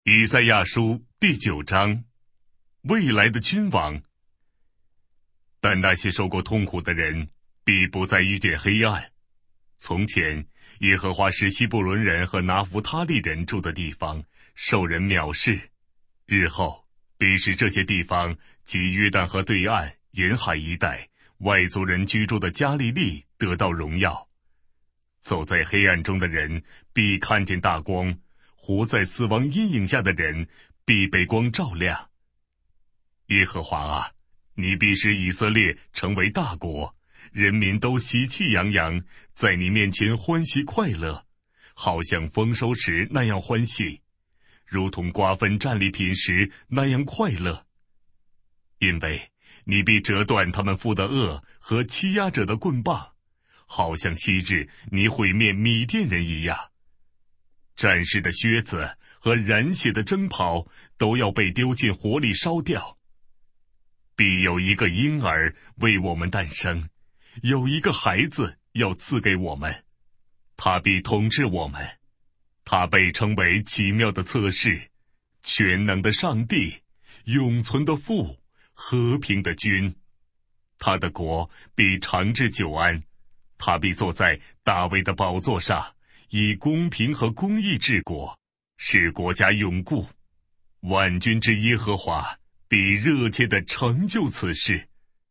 以赛亚书第9章，未来的君王。但那些受过痛苦的人，必不再遇见黑暗。从前，耶和华使西布伦人和拿弗他利人住的地方受人藐视，日后必使这些地方及约旦河对岸沿海一带外族人居住的加利利得到荣耀。走在黑暗中的人必看见大光，活在死亡阴影下的人必被光照亮。耶和华啊，你必使以色列成为大国，人民都喜气洋洋，在你面前欢喜快乐，好像丰收时那样欢喜，如同瓜分战利品时那样快乐。因为你必折断他们负的轭和欺压者的棍棒，好像昔日你毁灭米甸人一样。战士的靴子和染血的征袍都要被丢进火里烧掉。必有一个婴儿为我们诞生，有一个孩子要赐给我们，他必统治我们。他被称为奇妙的策士，全能的上帝，永存的父，和平的君。他的国必长治久安，他必坐在大卫的宝座上，以公平和公义治国，使国家永固。万军之耶和华必热切地成就此事。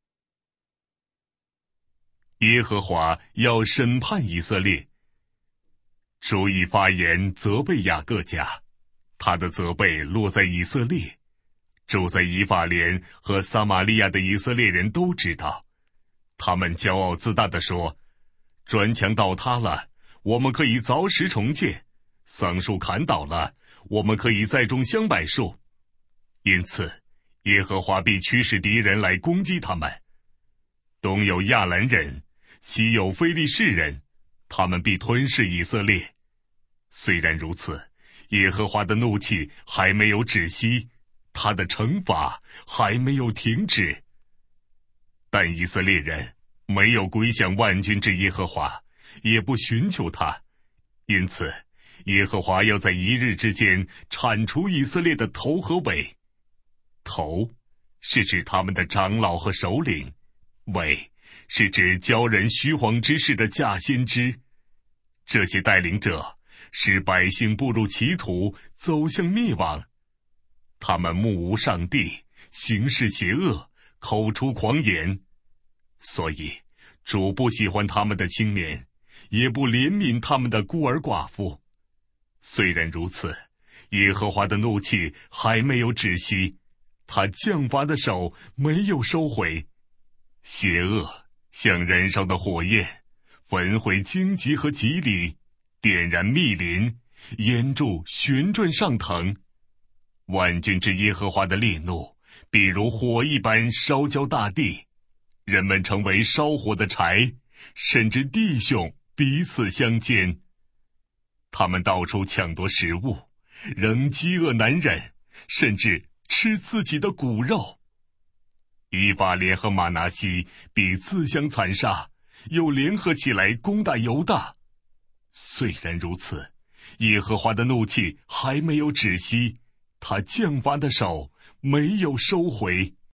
耶和华要审判以色列。主已发言责备雅各家，他的责备落在以色列。住在以法莲和撒玛利亚的以色列人都知道，他们骄傲自大地说，砖墙倒塌了，我们可以凿石重建，桑树砍倒了，我们可以再种香柏树。因此耶和华必驱使敌人来攻击他们。东有亚兰人，西有非利士人，他们必吞噬以色列。虽然如此，耶和华的怒气还没有止息，他的惩罚还没有停止。但以色列人没有归向万军之耶和华，也不寻求他，因此耶和华要在一日之间铲除以色列的头和尾。头是指他们的长老和首领，尾是指教人虚谎之事的假先知。这些带领者使百姓步入歧途，走向灭亡。他们目无上帝，行事邪恶，口出狂言。所以主不喜欢他们的青年，也不怜悯他们的孤儿寡妇。虽然如此，耶和华的怒气还没有止息，他降罚的手没有收回。邪恶像燃烧的火焰，焚毁荆棘和棘藜，点燃密林，烟柱旋转上腾。万军之耶和华的烈怒必如火一般烧焦大地，人们成为烧火的柴，甚至弟兄彼此相奸。他们到处抢夺食物，仍饥饿难忍，甚至吃自己的骨肉。以法莲和玛拿西必自相残杀，又联合起来攻打犹大。虽然如此，耶和华的怒气还没有止息，他降罚的手没有收回。